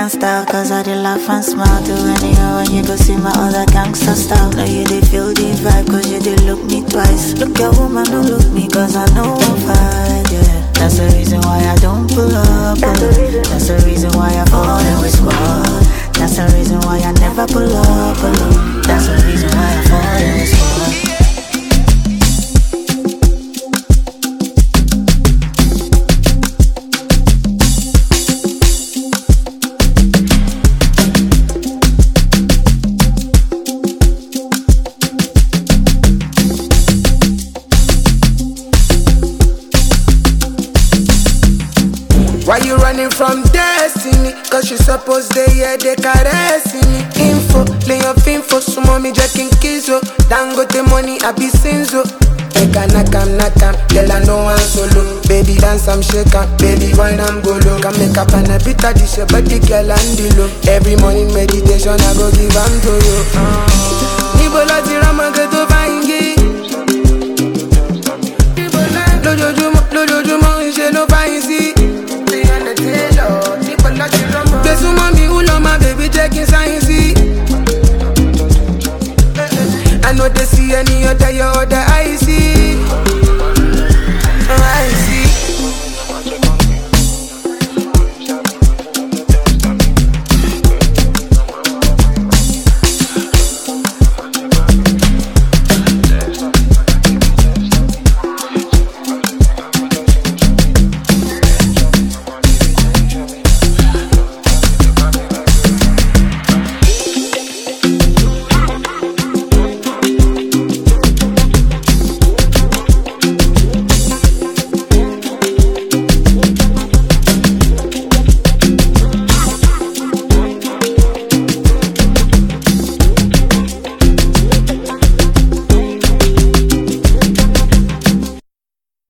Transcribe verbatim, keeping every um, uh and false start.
can't stop, cause I did laugh and smile too. Anyhow, when you go see my other gangster style. Now you did feel the vibe, cause you did look me twice. Look your woman, don't look me, cause I know I'm fine, yeah. That's the reason why I don't pull up, pull up. That's the reason why I fall in with squad. That's the reason why I never pull up, pull up. That's the reason why I fall in with squad. Why you running from destiny? Cause you suppose they hear they caressing me. Info, lay your info, so mommy jacking kizo. Dango the money, I be sinzo. Eka nakam nakam, girl I know I'm solo. Baby dance I'm shaking, baby wine I'm go low. Can make up and a bit of this, but the girl and the low. Every morning meditation I go give am to you. Nibola tirama get to vangi. Lojojumo, lojojumo, je no fancy. Besu mami